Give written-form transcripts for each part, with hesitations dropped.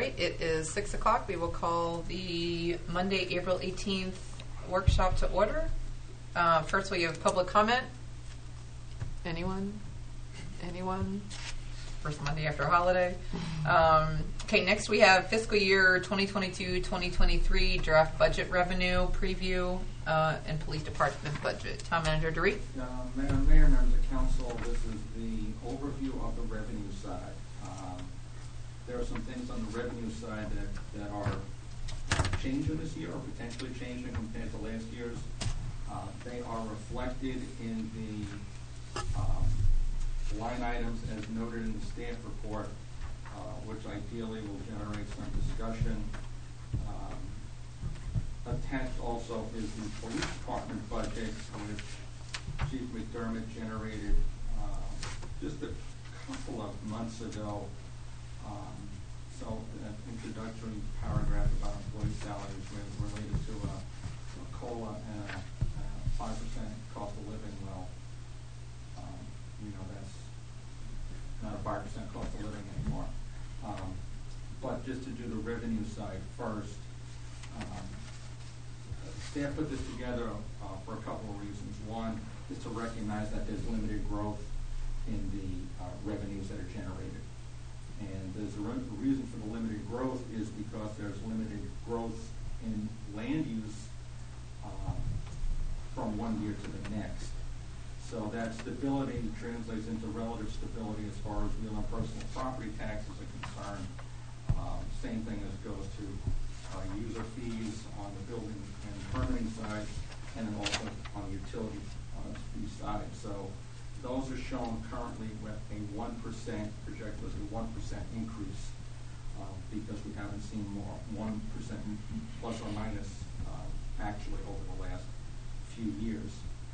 right, it is 6 o'clock. We will call the Monday, April 18th workshop to order. First, we have public comment. Anyone? First Monday after a holiday. Okay, next we have fiscal year 2022-2023 draft budget revenue preview and police department budget. Town Manager DeRee. Mayor, members of council, this is the overview of the revenue side. There are some things on the revenue side that are changing this year or potentially changing compared to last year's. They are reflected in the line items as noted in the staff report, which ideally will generate some discussion. Attached also is the police department budget, which Chief McDermott generated just a couple of months ago. So an introductory paragraph about employee salaries related to a COLA and a 5% cost of living. Well, that's not a 5% cost of living anymore. But just to do the revenue side first, staff put this together for a couple of reasons. One is to recognize that there's limited growth in the revenues that are generated. And there's a reason for the limited growth is because there's limited growth in land use from one year to the next. So that stability translates into relative stability as far as real and personal property taxes are concerned. Same thing as goes to user fees on the building and permitting side, and then also on the utility fee side. So those are shown currently with a 1% projected as a 1% increase because we haven't seen more 1% plus or minus actually over the last few years.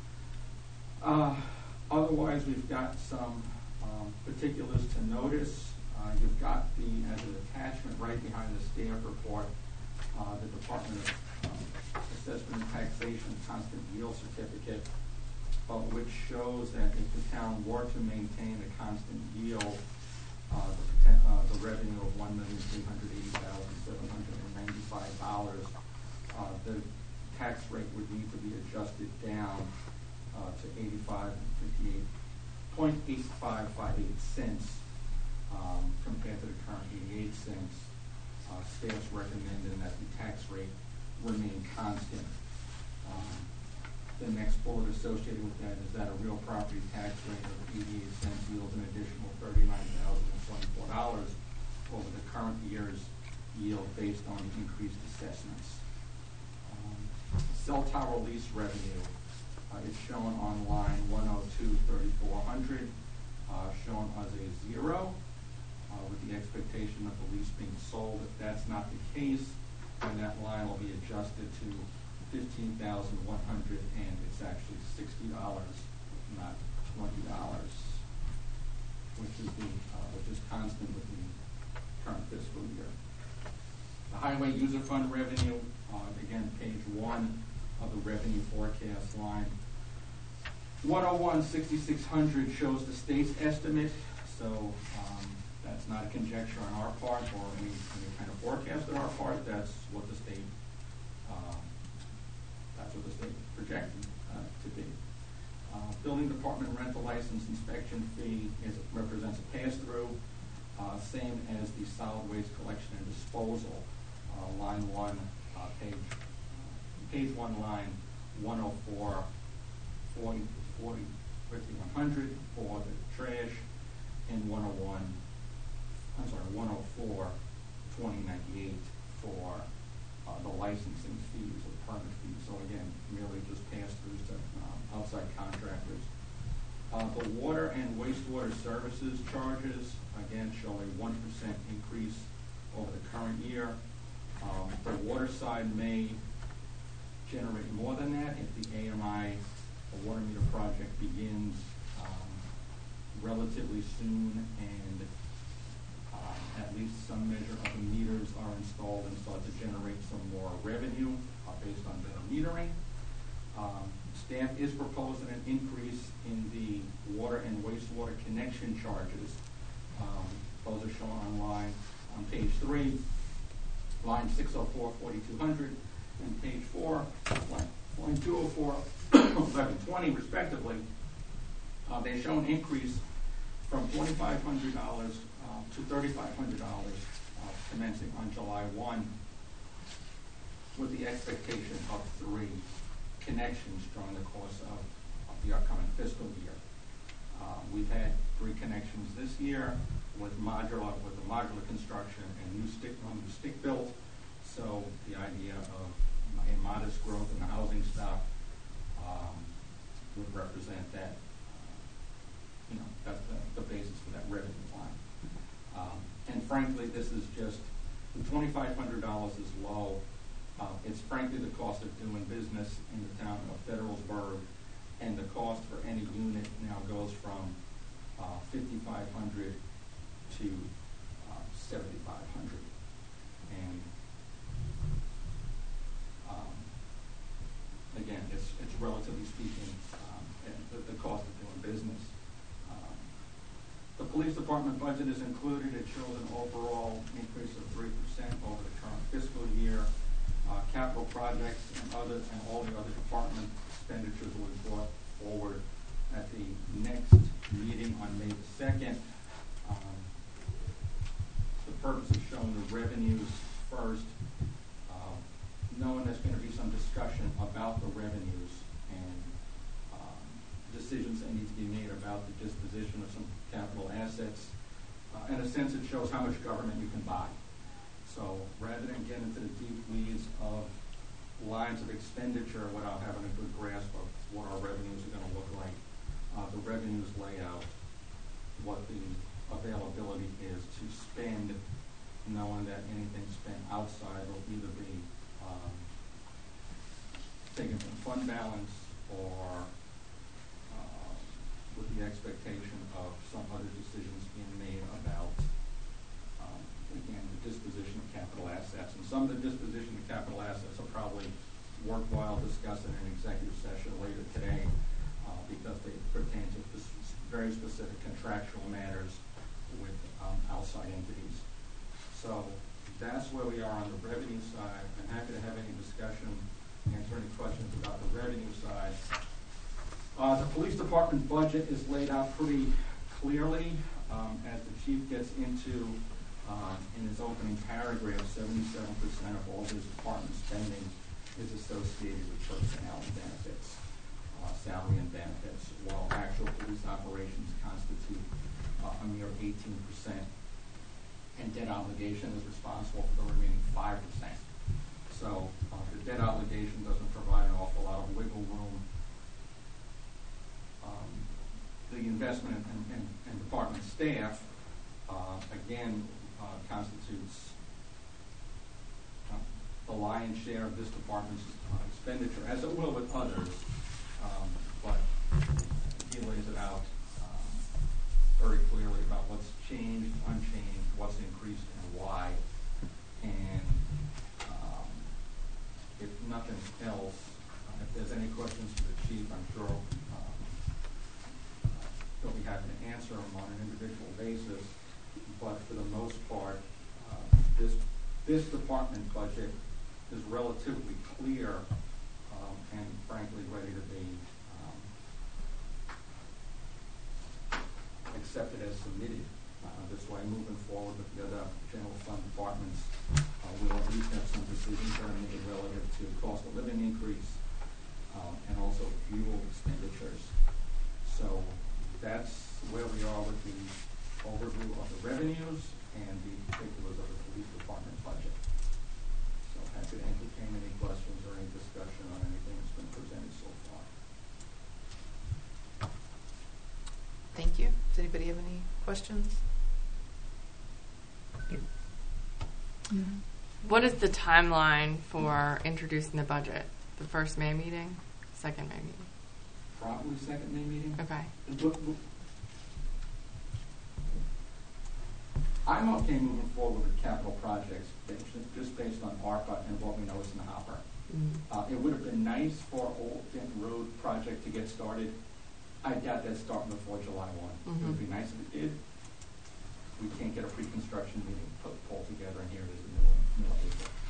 Otherwise, we've got some particulars to notice. You've got as an attachment right behind the staff report, the Department of Assessment and Taxation Constant Yield Certificate, which shows that if the town were to maintain a constant yield, the revenue of $1,380,795, the tax rate would need to be adjusted down to 85.58 cents compared to the current 88 cents. Staff's recommending that the tax rate remain constant. The next bullet associated with that is that a real property tax rate of 88 cents yields an additional $39,024 over the current year's yield based on increased assessments. Cell tower lease revenue is shown on line 102-3400, shown as a 0, with the expectation of the lease being sold. If that's not the case, then that line will be adjusted to $15,100, and it's actually $60, not $20, which is constant with the current fiscal year. The highway user fund revenue, again, page 1 of the revenue forecast line. 101-6600 shows the state's estimate, so that's not a conjecture on our part or any kind of forecast on our part. That's what the state projected to be. Building department rental license inspection fee represents a pass-through, same as the solid waste collection and disposal. Line 1, page 1, line 104, 5100 for the trash, and 104, 2098 for the licensing fees or permit fees. So again, merely just pass-throughs to outside contractors. The water and wastewater services charges, again, show a 1% increase over the current year. The water side may generate more than that if the AMI, the water meter project, begins relatively soon and at least some measure of the meters are installed and start to generate some more revenue based on better metering. Staff is proposing an increase in the water and wastewater connection charges. Those are shown on page 3. line 604, 4200, and page 4, line 204, 1120, respectively, they show an increase from $2,500 to $3,500 commencing on July 1, with the expectation of 3 connections during the course of the upcoming fiscal year. We've had 3 connections this year with the modular construction and new stick built. So the idea of a modest growth in the housing stock would represent that. That's the basis for that revenue line. And frankly, this is just $2,500 is low. It's frankly the cost of doing business in the town of Federalsburg, and the cost for any unit now goes from $5,500 to $7,500, and again, it's relatively speaking the cost of doing business. The police department budget is included. It shows an overall increase of 3% over the current fiscal year. Capital projects and all the other department expenditures will be brought forward at the next meeting on May the 2nd. The purpose of showing the revenues first, knowing there's going to be some discussion about the revenues and decisions that need to be made about the disposition of some capital assets. In a sense, it shows how much government you can buy. So rather than get into the deep weeds of lines of expenditure without having a good grasp of what our revenues are going to look like, the revenues lay out what the availability is to spend, knowing that anything spent outside will either be taken from fund balance or with the expectation of some other decisions being made about, again, the disposition of capital assets. And some of the disposition of capital assets are probably worthwhile discussing in an executive session later today because they pertain to very specific contractual matters with outside entities. So that's where we are on the revenue side. I'm happy to have any discussion, answer any questions about the revenue side. The police department budget is laid out pretty clearly as the chief gets into, in his opening paragraph, 77% of all his department spending is associated with personnel and benefits, salary and benefits, while actual police operations constitute a mere 18%, and debt obligation is responsible for the remaining 5%. So the debt obligation doesn't provide an awful lot of wiggle room. The investment and department staff, again, constitutes the lion's share of this department's expenditure, as it will with others, but he lays it out very clearly about what's changed, unchanged, what's increased, and why. And if nothing else, if there's any questions for the chief, I'm sure he'll be happy to answer them on an individual basis. But for the most part, this department budget is relatively clear and frankly ready to be accepted as submitted. This way, moving forward with the other general fund departments, we'll at least have some decisions that are made relative to cost of living increase and also fuel expenditures. So that's where we are with the overview of the revenues and the particulars of the police department budget. So happy to entertain any questions or any discussion on anything that's been presented so far. Thank you. Does anybody have any questions? What is the timeline for introducing the budget? The first May meeting? Second May meeting? Probably second May meeting. Okay. I'm okay moving forward with capital projects just based on ARPA and what we know is in the hopper. Mm-hmm. It would have been nice for Old Denton Road project to get started. I doubt that's starting before July 1. Mm-hmm. It would be nice if it did. We can't get a pre-construction meeting pulled together, and here it is in the middle of April.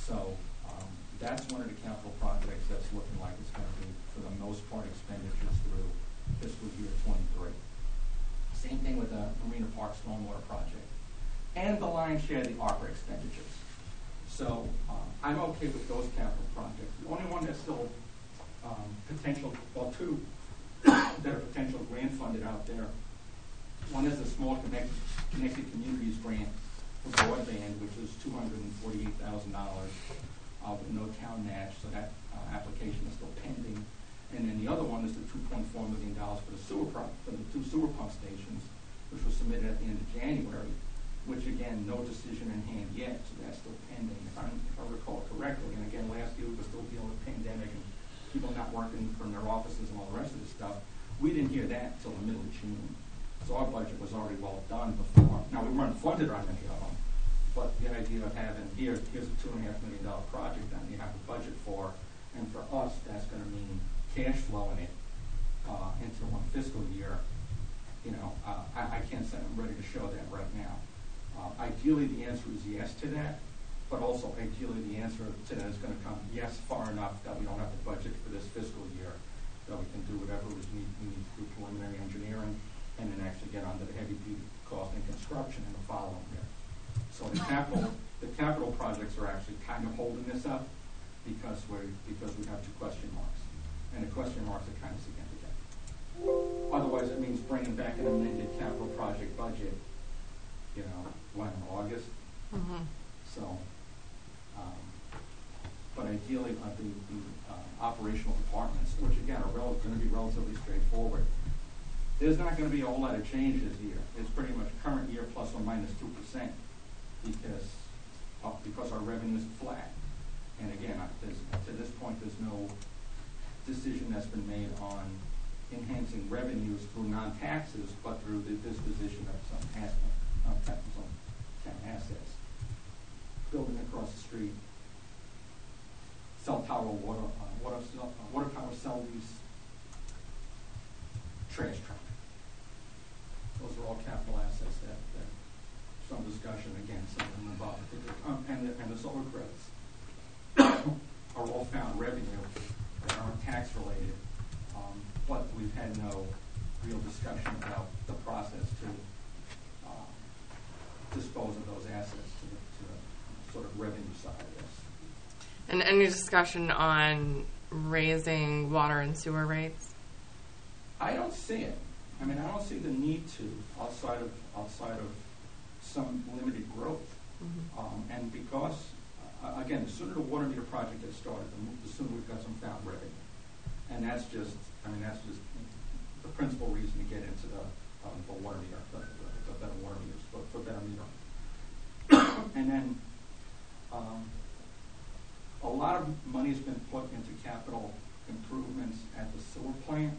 So that's one of the capital projects that's looking like it's going to be, for the most part, expenditures through fiscal year '23. Same thing with the Marina Park Stormwater Project. And the lion's share of the ARPA expenditures. So I'm okay with those capital projects. The only one that's still potential, well, two that are potential grant funded out there. One is the Small Connected Communities Grant for broadband, which is $248,000 with no town match, so that application is still pending. And then the other one is the $2.4 million for the for the 2 sewer pump stations, which was submitted at the end of January, which again, no decision in hand yet, so that's still pending. If I recall correctly, and again, last year we were still dealing with pandemic and people not working from their offices and all the rest of this stuff. We didn't hear that until the middle of June. So our budget was already well done before. Now, we weren't funded on any of them, but the idea of having, here's a $2.5 million project that you have a budget for, and for us, that's going to mean cash flowing it into one fiscal year. You know, I can't say I'm ready to show that right now. Ideally, the answer is yes to that, but also ideally the answer to that is going to come yes far enough that we don't have to budget for this fiscal year, that we can do whatever we need to do preliminary engineering, and then actually get onto the heavy-duty cost and construction in the following year. So the capital projects are actually kind of holding this up because we have 2 question marks, and the question marks are kind of significant. Otherwise, it means bringing back an amended capital project budget, you know, when in August. Mm-hmm. So, but ideally, the operational departments, which again are going to be relatively straightforward. There's not going to be a whole lot of change this year. It's pretty much current year plus or minus 2% because our revenues are flat. And again, to this point, there's no decision that's been made on enhancing revenues through non-taxes, but through the disposition of some town assets. Building across the street, cell tower water tower cell lease, trash truck. Those are all capital assets that some discussion, again, some of them above. And the solar credits are all found revenue that aren't tax related, but we've had no real discussion about the process to dispose of those assets to the sort of revenue side of this. And any discussion on raising water and sewer rates? I don't see it. I mean, I don't see the need to outside of some limited growth. Mm-hmm. And because, again, the sooner the water meter project gets started, the sooner we've got some found revenue. And that's just the principal reason to get into the water meter, the better water meters, for better metering. And then a lot of money has been put into capital improvements at the sewer plant.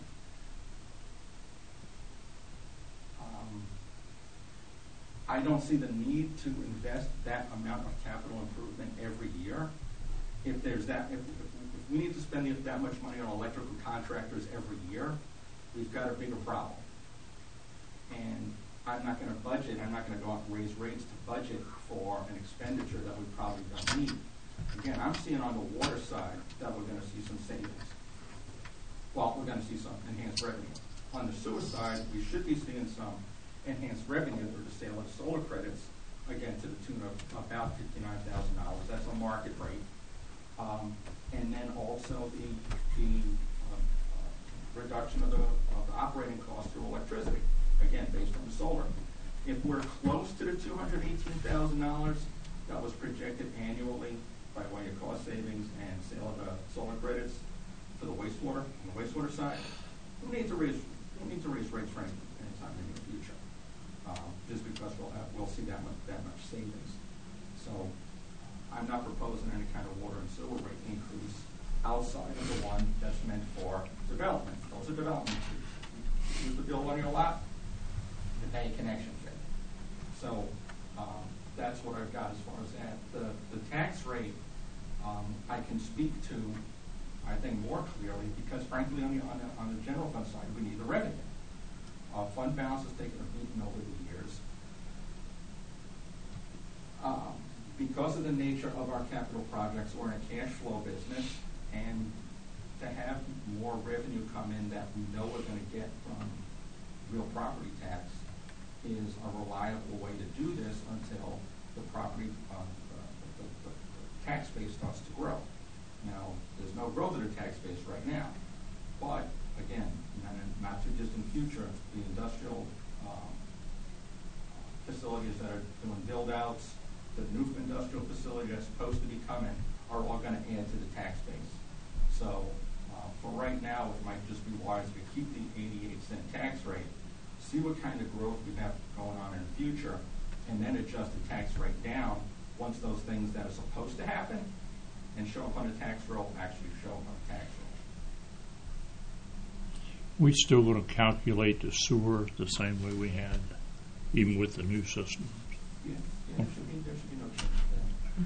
I don't see the need to invest that amount of capital improvement every year. If we need to spend that much money on electrical contractors every year, we've got a bigger problem. And I'm not going to go out and raise rates to budget for an expenditure that we probably don't need. Again, I'm seeing on the water side that we're going to see some savings. Well, we're going to see some enhanced revenue. On the sewer side, we should be seeing some enhanced revenue through the sale of solar credits, again, to the tune of about $59,000. That's a market rate. And then also the reduction of the operating cost through electricity, again, based on the solar. If we're close to the $218,000 that was projected annually by way of cost savings and sale of the solar credits for the wastewater, on the wastewater side, we need to raise rates for any time in the future, just because we'll see that much savings. So I'm not proposing any kind of water and sewer rate increase outside of the one that's meant for development. Those are development fees. Use the bill on your lot, you pay a connection fee. So that's what I've got as far as that. The tax rate I can speak to, I think, more clearly because, frankly, on the general fund side, we need the revenue. Fund balance has taken a beating over the years. Because because of the nature of our capital projects, we're in a cash flow business, and to have more revenue come in that we know we're going to get from real property tax is a reliable way to do this until the property, the tax base starts to grow. Now, there's no growth in the tax base right now, but again, in a not too distant future, the industrial facilities that are doing build-outs, the new industrial facility that's supposed to be coming, are all going to add to the tax base. So for right now, it might just be wise to keep the 88-cent tax rate, see what kind of growth we have going on in the future, and then adjust the tax rate down once those things that are supposed to happen and show up on the tax roll actually show up on the tax roll. We still going to calculate the sewer the same way we had, even with the new system. Yeah, there should be no change there.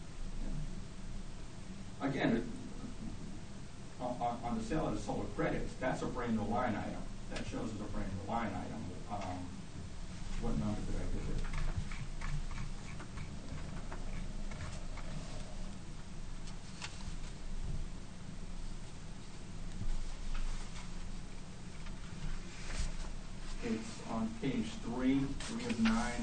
Yeah. Again, on the sale of the solar credits, that's a brand new line item. That shows as a brand new line item. What number did I give it? It's on page 3 of 9,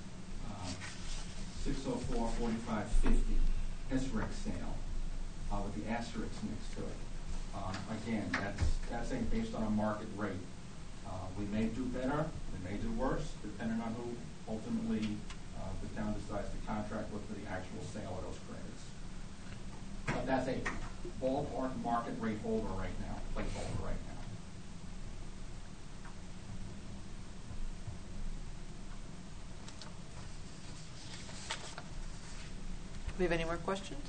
604, 45, 50, SREC sale, with the asterisks next to it. Again, that's based on a market rate. We may do better, we may do worse, depending on who ultimately the town decides to contract with for the actual sale of those credits. But that's a ballpark market rate holder right now, placeholder right now. We have any more questions?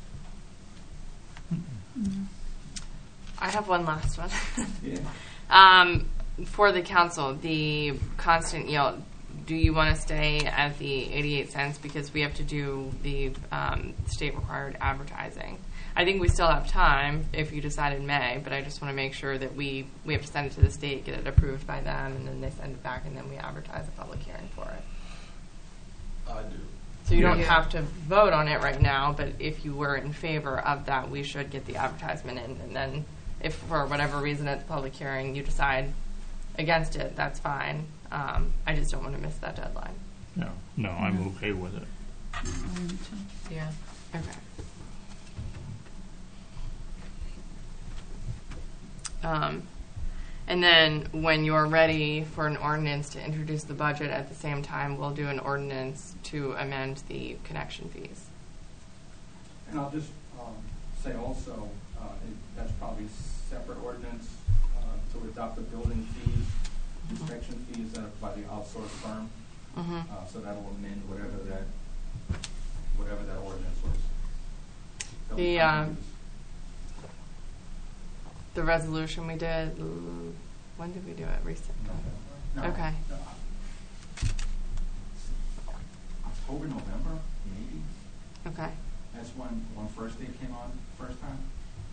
I have one last one. Yeah. For the council, the constant yield, do you want to stay at the 88 cents because we have to do the state required advertising? I think we still have time if you decide in May, but I just want to make sure that we have to send it to the state, get it approved by them, and then they send it back, and then we advertise a public hearing for it. I do. So you don't have to vote on it right now, but if you were in favor of that, we should get the advertisement in, and then if for whatever reason at the public hearing you decide against it, that's fine. I just don't want to miss that deadline. No, I'm okay with it. Yeah. Okay. And then when you're ready for an ordinance to introduce the budget at the same time, we'll do an ordinance to amend the connection fees. And I'll just say also, that's probably a separate ordinance to adopt the building fees, inspection fees that are by the outsourced firm. So that'll amend whatever that ordinance was. The resolution we did, when did we do it recently? No. Okay. October, November, maybe. Okay. That's when First Day came on first time.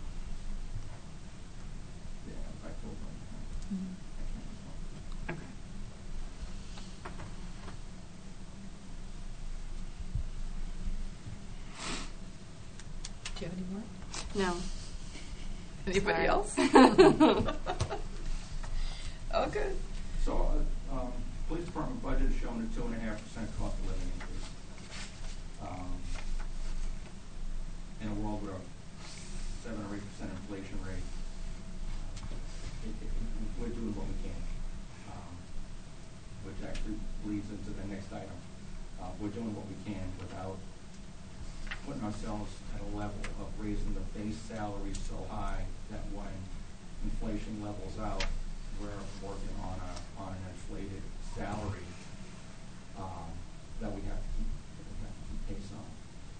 Yeah, October. I can't recall. Okay. Do you have any more? No. Anybody Sorry. else? Oh, good. So, police department budget is showing a 2.5% cost of living increase. In a world with a 7 or 8% inflation rate, we're doing what we can, which actually leads into the next item. We're doing what we can without putting ourselves at a level of raising the base salary so high that when inflation levels out, we're working on an inflated salary that we have to keep pace on.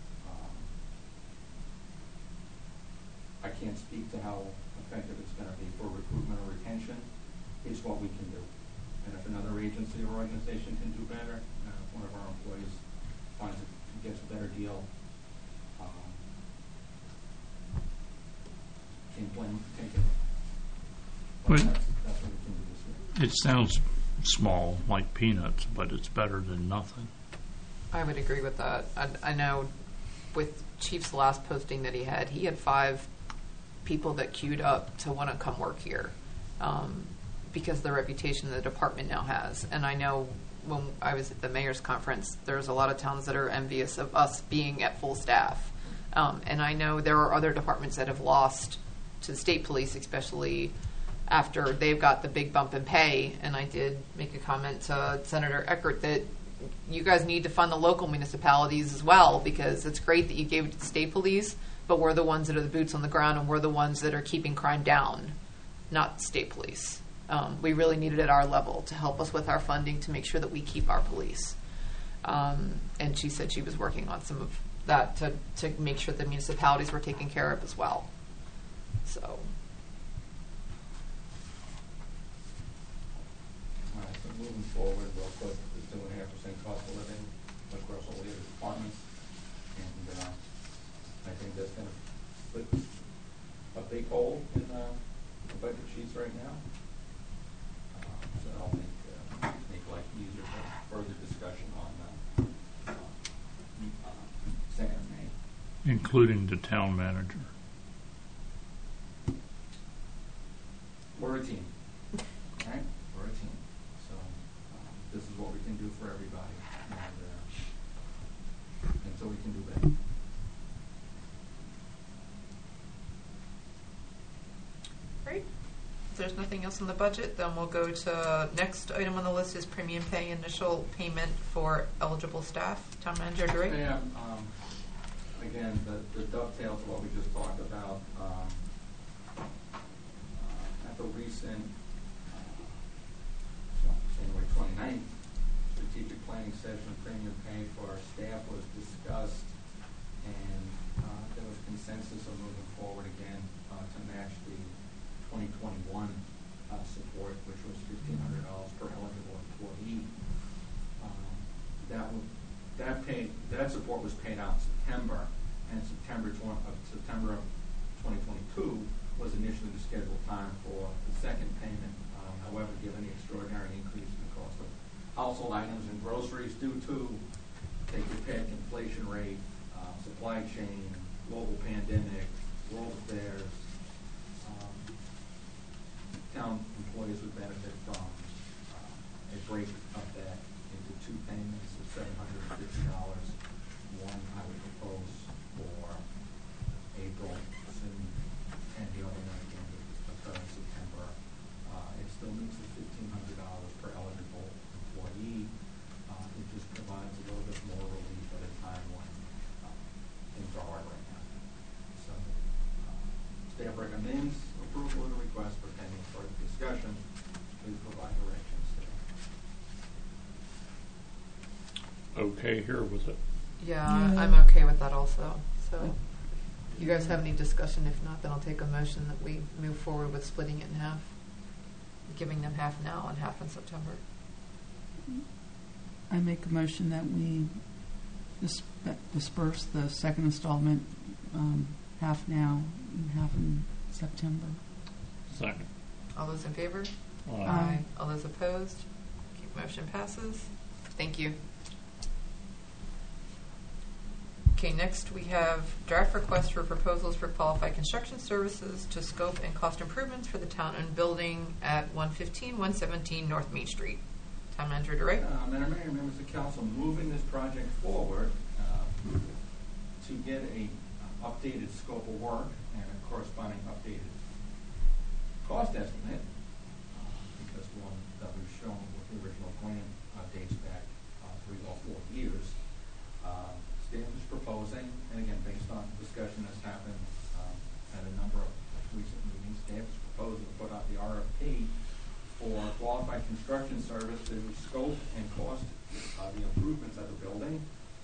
I can't speak to how effective it's going to be for recruitment or retention. It's what we can do. And if another agency or organization can do better, if one of our employees gets a better deal, can't blame, take it. But But- that's what we can do this year. It sounds small, like peanuts, but it's better than nothing. I would agree with that. I know with Chief's last posting that he had 5 people that queued up to want to come work here, because of the reputation the department now has. And I know when I was at the mayor's conference, there's a lot of towns that are envious of us being at full staff. And I know there are other departments that have lost to the state police, especially after they've got the big bump in pay. And I did make a comment to Senator Eckert that you guys need to fund the local municipalities as well, because it's great that you gave it to the state police, but we're the ones that are the boots on the ground, and we're the ones that are keeping crime down, not state police. We really need it at our level to help us with our funding to make sure that we keep our police. And she said she was working on some of that to make sure the municipalities were taken care of as well. So. All right, so moving forward, we'll put the 2.5% cost of living across all the other departments. And I think that's going to put a big hole in the budget sheets right now. So I'll make life easier for further discussion on second of May. Including the town manager. We're a team, right? We're a team. So this is what we can do for everybody, and so we can do better. Great. If there's nothing else in the budget, then we'll go to next item on the list is premium pay initial payment for eligible staff. Town Manager Drake. Yeah, again, the dovetails of what we just talked about. At the recent January 29th strategic planning session, premium pay for our staff was discussed, and there was consensus of moving forward again to match the 2021 support, which was $1,500 per eligible employee. That support was paid out in September, and September of 2022 was initially the scheduled time for the second payment. However, given the extraordinary increase in the cost of household items and groceries due to take your pick, inflation rate, supply chain, global pandemic, world affairs, town employees would benefit from a break of that into 2 payments of $750. One I would propose for April, and the other one again would occur in September. It still meets the $1,500 per eligible employee. It just provides a little bit more relief at a time when things are hard right now. So staff recommends approval of the request for pending further discussion. Please provide directions today. Okay here with it. Yeah, I'm okay with that also. So, you guys have any discussion? If not, then I'll take a motion that we move forward with splitting it in half, giving them half now and half in September. I make a motion that we disperse the second installment, half now and half in September. Second. All those in favor? Aye. All those opposed? Okay, motion passes. Thank you. Okay, next we have draft requests for proposals for qualified construction services to scope and cost improvements for the town-owned building at 115, 117 North Main Street. Town Manager DeRay. Madam Mayor, members of council, moving this project forward to get a updated scope of work and a corresponding updated cost estimate, because the one that we've shown with the original plan dates back 3 or 4 years. Staff is proposing, and again, based on discussion that's happened at a number of recent meetings, staff is proposing to put out the RFP for qualified construction service to scope and cost the improvements of the building.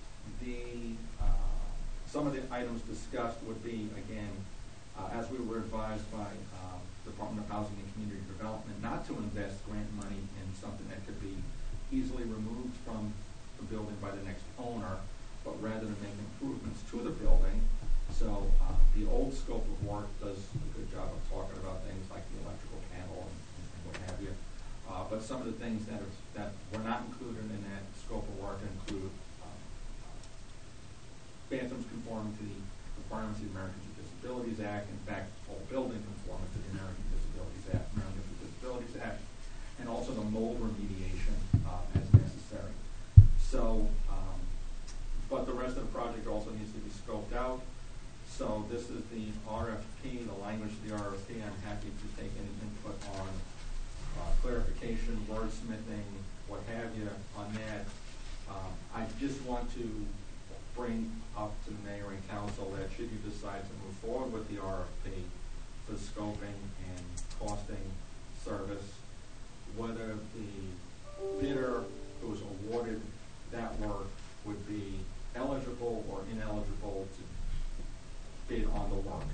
Some of the items discussed would be, again, as we were advised by Department of Housing and Community Development, not to invest grant money in something that could be easily removed from the building by the next owner, but rather to make improvements to the building. So the old scope of work does a good job of talking about things like the electrical panel and what have you. But some of the things that were not included in that scope of work include bathrooms conforming to the requirements of the Americans with Disabilities Act. In fact, whole building conforming to the Americans with Disabilities Act, and also the mold remediation as necessary. So, but the rest of the project also needs to be scoped out. So this is the RFP, the language of the RFP. I'm happy to take any input on clarification, wordsmithing, what have you on that. I just want to bring up to the mayor and council that should you decide to move forward with the RFP for scoping and costing service, whether the bidder who was awarded that work would be eligible or ineligible to bid on the work.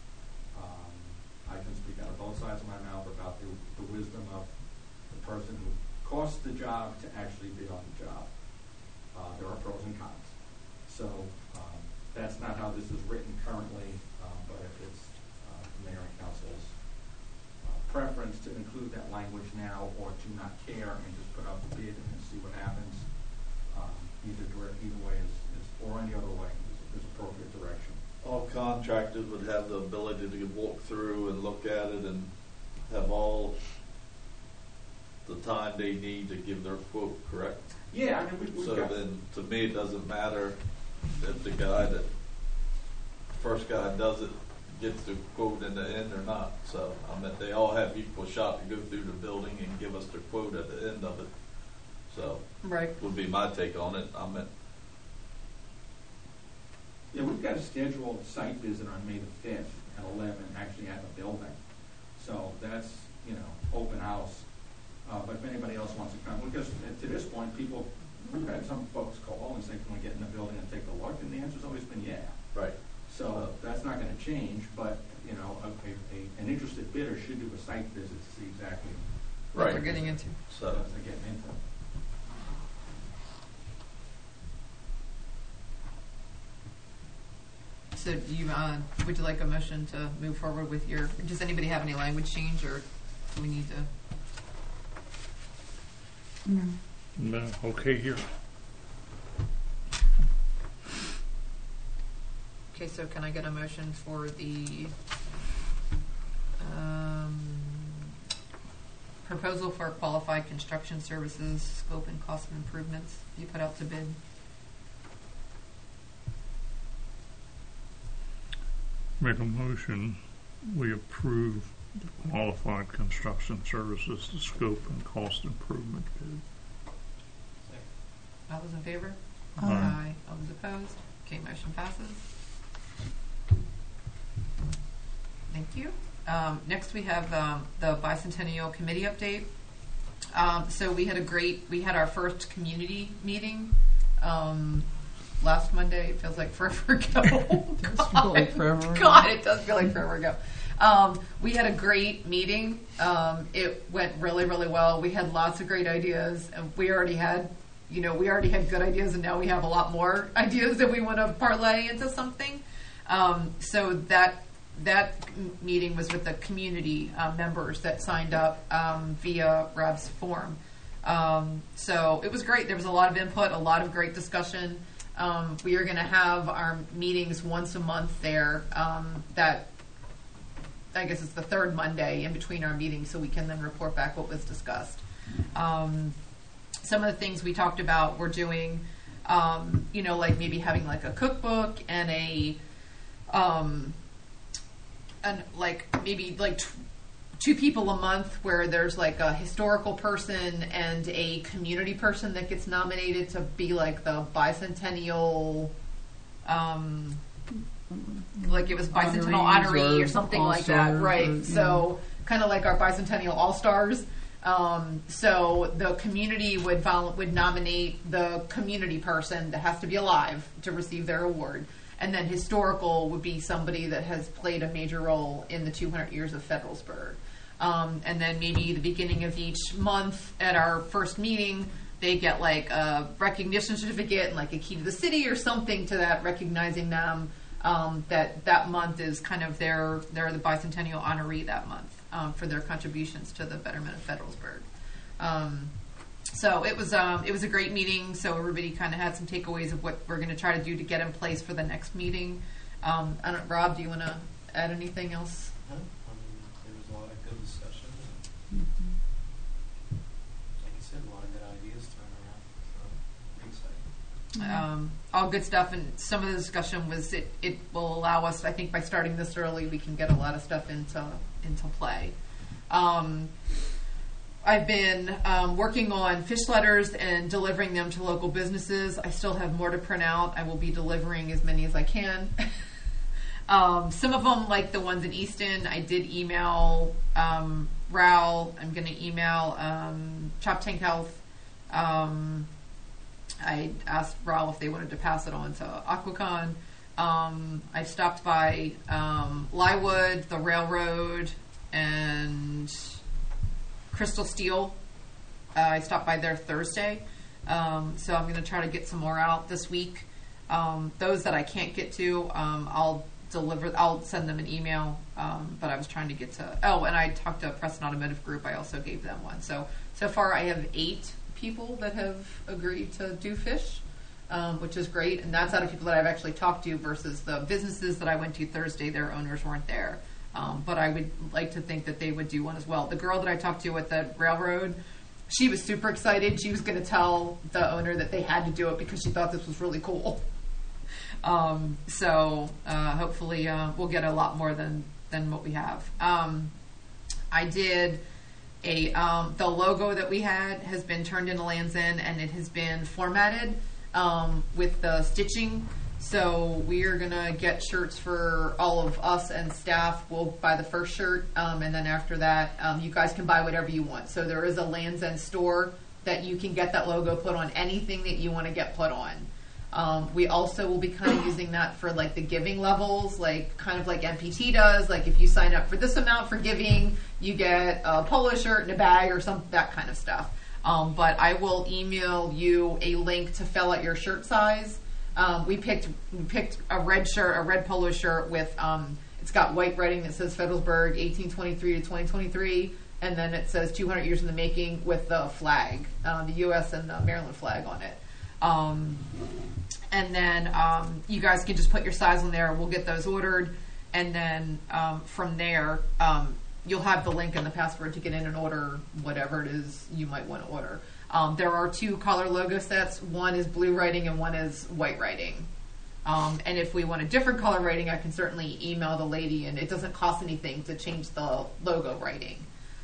I can speak out of both sides of my mouth about the wisdom of the person who costs the job to actually bid on the job. There are pros and cons. So that's not how this is written currently, but if it's the mayor and council's preference to include that language now or to not care and just put out the bid and see what happens, either way is or any other way is appropriate direction. All contractors would have the ability to walk through and look at it and have all the time they need to give their quote, correct? Yeah, I mean, we've So got, then, to me, it doesn't matter if the guy that first guy does it gets the quote in the end or not. So I mean, they all have equal shot to go through the building and give us their quote at the end of it. So Right. would be my take on it. I mean, yeah, we've got a scheduled site visit on May the 5th at 11, actually at the building. So that's, open house. But if anybody else wants to come, because to this point, we've had some folks call and say, can we get in the building and take a look? And the answer's always been yeah. right. So that's not going to change, but, an interested bidder should do a site visit to see exactly What Right. they're getting into. So what they're getting into. So do you, would you like a motion to move forward with your, does anybody have any language change, or do we need to? No. No, okay here. Okay, so can I get a motion for the proposal for qualified construction services, scope and cost of improvements you put out to bid? Make a motion, we approve the qualified construction services, the scope and cost improvement bid. All those in favor? Aye. All those opposed? Okay, motion passes. Thank you. Next we have the Bicentennial Committee update. So we had our first community meeting last Monday. It feels like forever ago. It does feel like forever ago. God, it does feel like forever ago. We had a great meeting. It went really, really well. We had lots of great ideas, and we already had good ideas, and now we have a lot more ideas that we want to parlay into something. So that meeting was with the community members that signed up via Rab's form. So it was great. There was a lot of input, a lot of great discussion. We are going to have our meetings once a month there. That I guess it's the third Monday in between our meetings, so we can then report back what was discussed. Some of the things we talked about were doing, like maybe having like a cookbook and two people a month where there's like a historical person and a community person that gets nominated to be like the bicentennial, like it was bicentennial honoree or something like that, right? So kind of like our bicentennial all-stars. So the community would nominate the community person that has to be alive to receive their award. And then historical would be somebody that has played a major role in the 200 years of Federalsburg. And then maybe the beginning of each month at our first meeting, they get like a recognition certificate and like a key to the city or something to that, recognizing them. That month is kind of they're the bicentennial honoree that month for their contributions to the betterment of Federalsburg. So it was a great meeting. So everybody kind of had some takeaways of what we're going to try to do to get in place for the next meeting. Rob, do you want to add anything else? No, there was a lot of good discussion. Like you said, a lot of good ideas thrown around. So pretty exciting. All good stuff, and some of the discussion was it will allow us, I think by starting this early, we can get a lot of stuff into play. I've been working on fish letters and delivering them to local businesses. I still have more to print out. I will be delivering as many as I can. Some of them, like the ones in Easton, I did email Raul. I'm going to email Chop Tank Health. I asked Raul if they wanted to pass it on to Aquacon. I stopped by Lywood, the railroad, and Crystal Steel. I stopped by there Thursday. So I'm going to try to get some more out this week. Those that I can't get to, I'll send them an email. But I was trying to get to, and I talked to Preston Automotive Group. I also gave them one. So far I have 8 people that have agreed to do fish, which is great. And that's out of people that I've actually talked to versus the businesses that I went to Thursday. Their owners weren't there. But I would like to think that they would do one as well. The girl that I talked to at the railroad, she was super excited. She was going to tell the owner that they had to do it because she thought this was really cool. So hopefully we'll get a lot more than what we have. I did the logo that we had has been turned into Lands' End, and it has been formatted with the stitching. So we are going to get shirts for all of us and staff. We'll buy the first shirt, and then after that, you guys can buy whatever you want. So there is a Lands' End store that you can get that logo put on anything that you want to get put on. We also will be kind of using that for like the giving levels, like kind of like MPT does. Like if you sign up for this amount for giving, you get a polo shirt and a bag or that kind of stuff. But I will email you a link to fill out your shirt size. We picked a red shirt, a red polo shirt with it's got white writing that says Federalsburg 1823 to 2023, and then it says 200 years in the making with the flag, the U.S. and the Maryland flag on it. And then you guys can just put your size on there. We'll get those ordered, and then from there you'll have the link and the password to get in and order whatever it is you might want to order. There are 2 color logo sets. One is blue writing and one is white writing. And if we want a different color writing, I can certainly email the lady, and it doesn't cost anything to change the logo writing.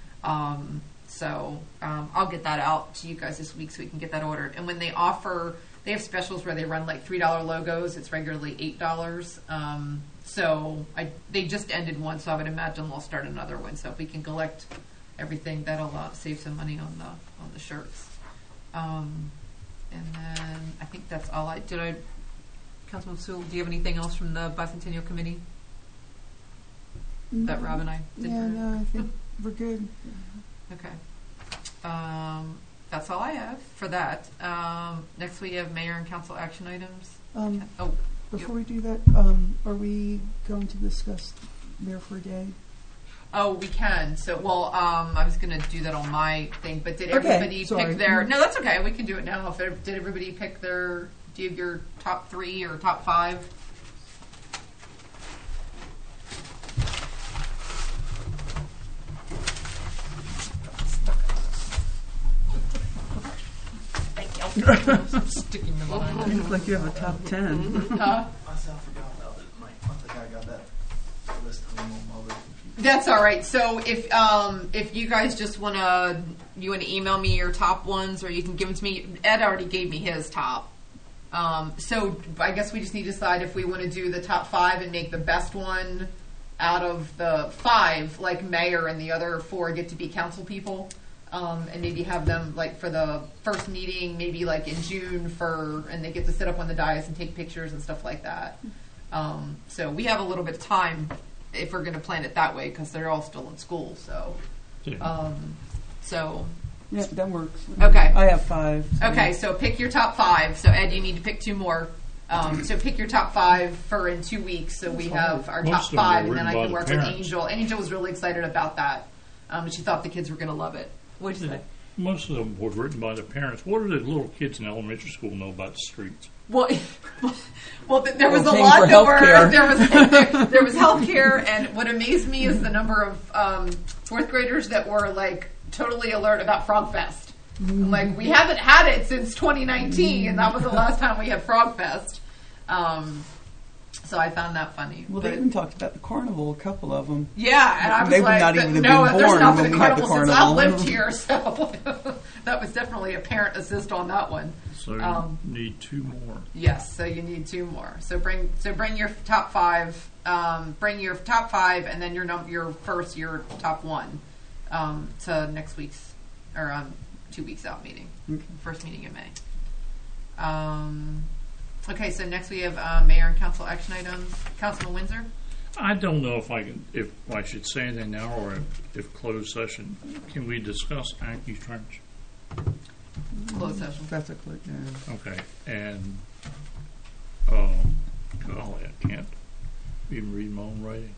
So I'll get that out to you guys this week so we can get that ordered. And when they have specials where they run like $3 logos. It's regularly $8. So they just ended one, so I would imagine they'll start another one. So if we can collect everything, that'll save some money on the shirts. And then I think that's all Councilman Sewell, do you have anything else from the Bicentennial Committee that Rob and I did? Yeah, no, I think we're good. Okay. That's all I have for that. Next we have mayor and council action items. Before we do that, are we going to discuss Mayor for a Day? Oh, we can. So, I was going to do that on my thing, but did everybody pick their... No, that's okay. We can do it now. Did everybody pick do you have your top 3 or top 5? Thank you. Sticking them on. You look like you have a top 10. Huh? I forgot about it. I think I got that list of them all over. That's all right. So if you guys just want to email me your top ones, or you can give them to me. Ed already gave me his top. So I guess we just need to decide if we want to do the top 5 and make the best one out of the 5, like mayor, and the other 4 get to be council people. And maybe have them like for the first meeting, maybe like in June and they get to sit up on the dais and take pictures and stuff like that. So we have a little bit of time if we're going to plan it that way because they're all still in school. So, Yeah. Yeah, that works. Okay. I have 5. So. Okay, so pick your top 5. So Ed, you need to pick 2 more. So pick your top 5 for in 2 weeks. So we have our top Most of them are 5, and then I written can by work the with parents. Angel. Angel was really excited about that. She thought the kids were going to love it. What did you say? Most of them were written by the parents. What do the little kids in elementary school know about the streets? Well, there was a paying lot for that were healthcare. there was healthcare, and what amazed me is the number of fourth graders that were like totally alert about Frog Fest. Like, we haven't had it since 2019, and that was the last time we had Frog Fest. So I found that funny. Well, But- they even talked about the carnival, a couple of them. yeah, and I was They would like, not even have no, been there's born not when been a we had the carnival since I've carnival. lived here, so that was definitely a parent assist on that one. So you need 2 more. Yes, so you need 2 more. So bring your top 5. Bring your top 5, and then your top 1 to next week's or 2 weeks out meeting, Okay. first meeting in May. Okay, so next we have mayor and council action items. Councilman Windsor. I don't know if I should say anything now or if closed session. Can we discuss Anki Trench? Closed session. That's a click, yeah. Okay, and golly, I can't even read my own writing.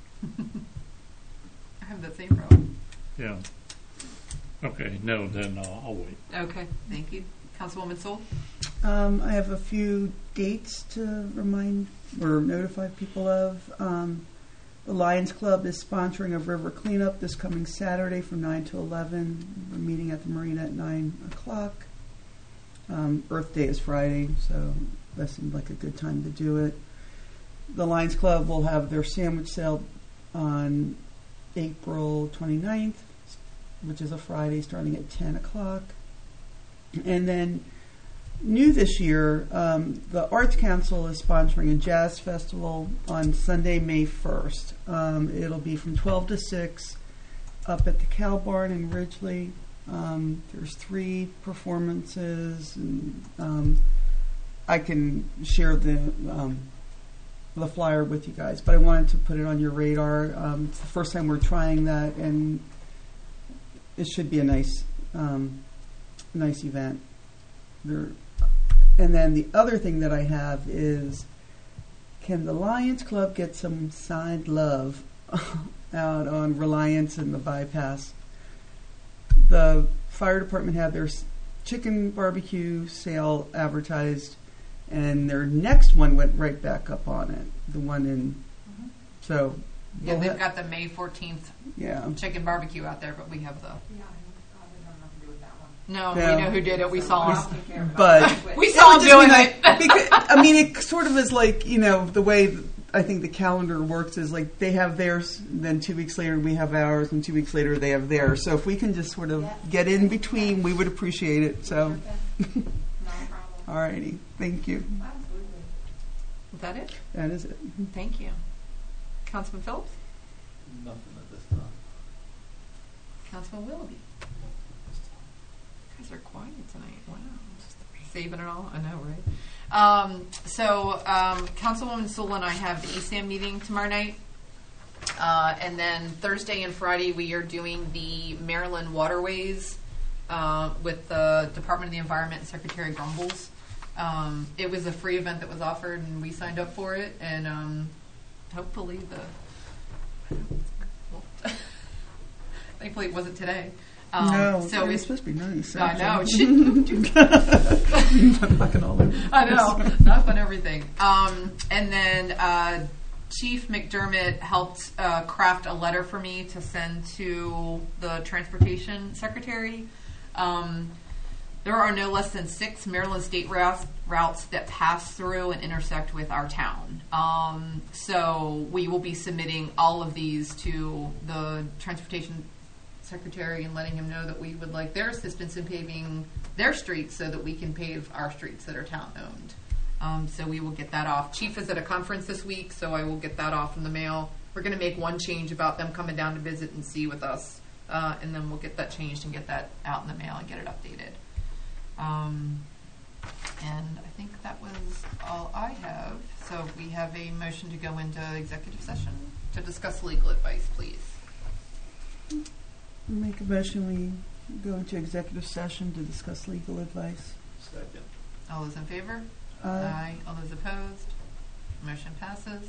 I have the same problem. Yeah. Okay, no, then I'll wait. Okay, thank you. Councilwoman Sewell. I have a few dates to remind or notify people of. The Lions Club is sponsoring a river cleanup this coming Saturday from 9 to 11. We're meeting at the marina at 9 o'clock. Earth Day is Friday, so that seemed like a good time to do it. The Lions Club will have their sandwich sale on April 29th, which is a Friday, starting at 10 o'clock. And then, new this year, the Arts Council is sponsoring a jazz festival on Sunday, May 1st. It'll be from 12 to 6 up at the Cow Barn in Ridgely. There's 3 performances, and I can share the flyer with you guys, but I wanted to put it on your radar. It's the first time we're trying that, and it should be a nice event. And then the other thing that I have is, can the Lions Club get some signed love out on Reliance and the bypass? The fire department had their chicken barbecue sale advertised, and their next one went right back up on it. The one in, so Yeah, we'll they've ha- got the May 14th yeah. chicken barbecue out there, but we have the. No, Yeah. we know who did it. We saw him. But We saw him would just doing be nice, it. because, I mean, it sort of is like, the way I think the calendar works is like they have theirs, then 2 weeks later we have ours, and 2 weeks later they have theirs. So if we can just sort of get in between, we would appreciate it. So, all righty, thank you. Is that it? That is it. Thank you. Councilman Phillips? Nothing at this time. Councilman Willoughby? You guys are quiet tonight. Wow. Just saving it all. I know, right? Councilwoman Sewell and I have the ESAM meeting tomorrow night. And then Thursday and Friday we are doing the Maryland Waterways with the Department of the Environment and Secretary Grumbles. It was a free event that was offered, and we signed up for it. And hopefully thankfully it wasn't today. No, so it's supposed to be nice. I know. Fucking all over. I know. Not on everything. And then Chief McDermott helped craft a letter for me to send to the Transportation Secretary. There are no less than 6 Maryland state routes that pass through and intersect with our town. So we will be submitting all of these to the Transportation Secretary and letting him know that we would like their assistance in paving their streets so that we can pave our streets that are town-owned. So we will get that off. Chief is at a conference this week, so I will get that off in the mail. We're going to make one change about them coming down to visit and see with us, and then we'll get that changed and get that out in the mail and get it updated. And I think that was all I have. So we have a motion to go into executive session to discuss legal advice, please. Make a motion. We go into executive session to discuss legal advice. Second. All those in favor? Aye. All those opposed? Motion passes.